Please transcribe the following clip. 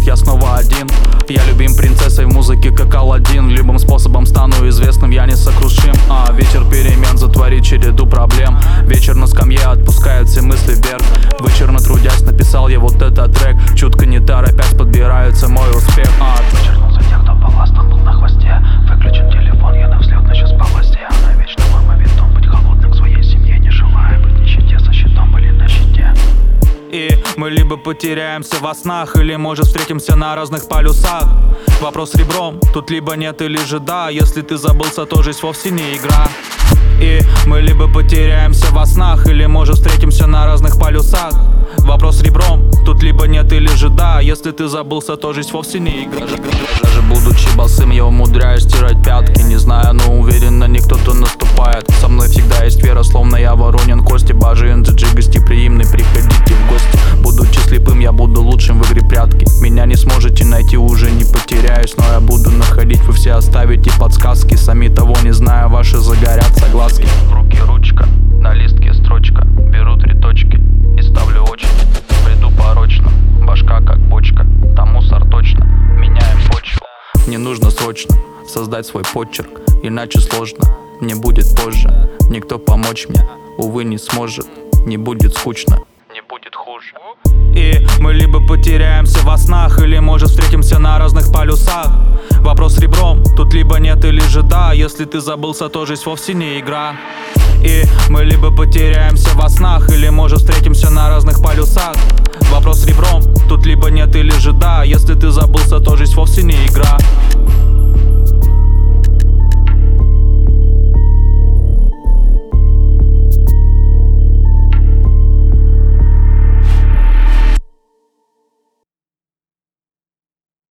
значит я снова один. Я любим принцессой в музыке, как Аладдин. Любым способом стану известным, я несокрушим. Ветер перемен затворит череду проблем. Вечер на скамье отпускает все мысли вверх. Вычурно трудясь написал я вот этот трек. Чутко не торопясь подбирается мой успех. Вычеркнул за тех, кто балластом был на хвосте. Выключен телефон, я на взлет начал с полости. Навечно мой мовитон, быть холодным к своей семье. Не желая быть нищете, со щитом были на щите. И мы либо потеряемся во снах, или может встретимся на разных полюсах. Вопрос ребром, тут либо нет, или же да. Если ты забылся, то жизнь вовсе не игра. И мы либо потеряемся во снах, или может встретимся на разных полюсах. Вопрос ребром, тут либо нет, или же да. Если ты забылся, то жизнь вовсе не игра. Даже будучи босым, я умудряюсь стирать пятки. Не знаю, но уверен, на них кто-то наступает. Со мной всегда есть вера, словно я Воронин Кости. Бажи NGG гостеприимный, приходите в гости. Будучи слепым, я буду лучшим в игре прятки. Меня не сможете найти, уже не потеряюсь. Но я буду находить, вы все оставите подсказки. Сами того не зная, ваши загорятся глазки. В руки ручка, на листке строчка. Беру 3 точки и ставлю очередь. Приду порочно, башка как бочка. Там мусор точно, меняем почву. Мне нужно срочно создать свой почерк, иначе сложно, мне будет позже. Никто помочь мне, увы, не сможет. Не будет скучно, не будет хуже. И мы либо потеряемся во снах, или может встретимся на разных полюсах. Вопрос ребром, тут либо нет, или же да. Если ты забылся, то жизнь вовсе не игра. И мы либо потеряемся во снах, или может встретимся на разных полюсах. Вопрос ребром, тут либо нет, или же да. Если ты забылся, то жизнь вовсе